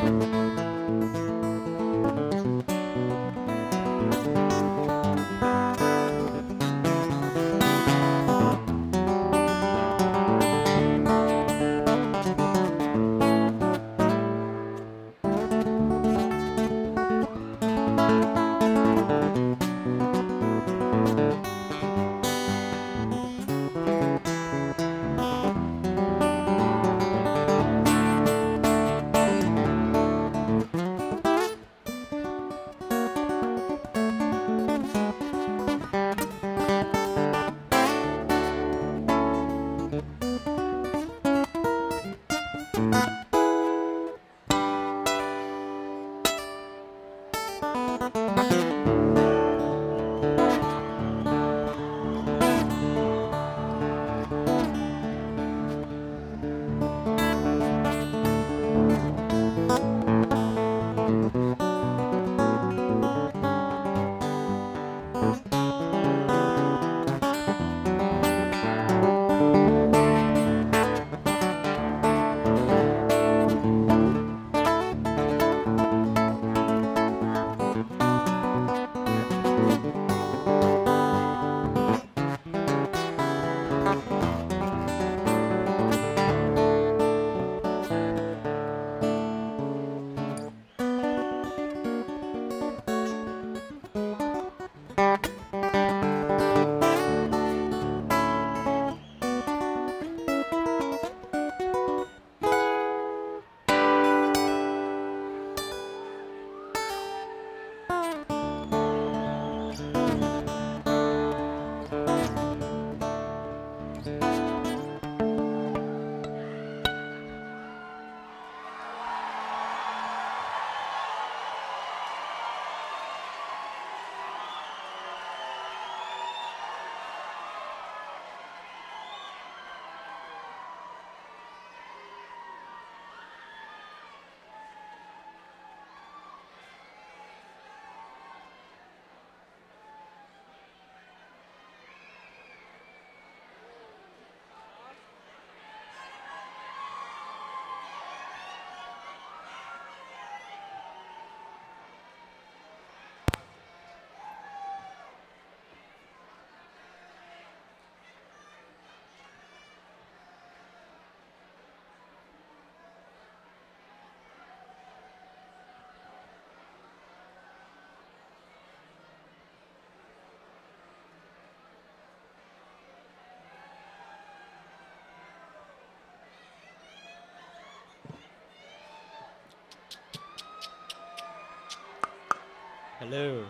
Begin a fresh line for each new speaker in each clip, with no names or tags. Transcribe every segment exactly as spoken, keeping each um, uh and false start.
Hello.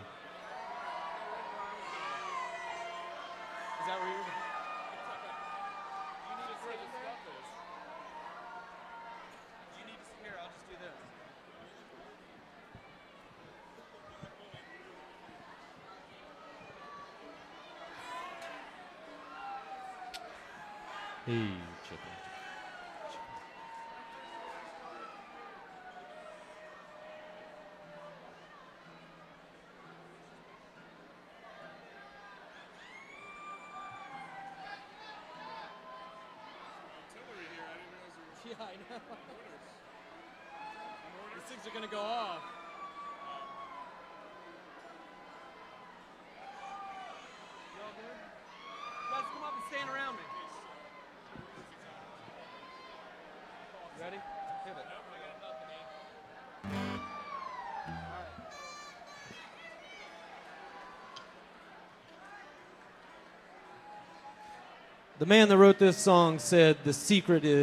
Is that where you're... You need to sit here, I'll just do this.
Hey, chicken.
Yeah, I know. These things are gonna go off. You all good? You guys come up and stand around me. You ready? Pivot.
The man that wrote this song said the secret is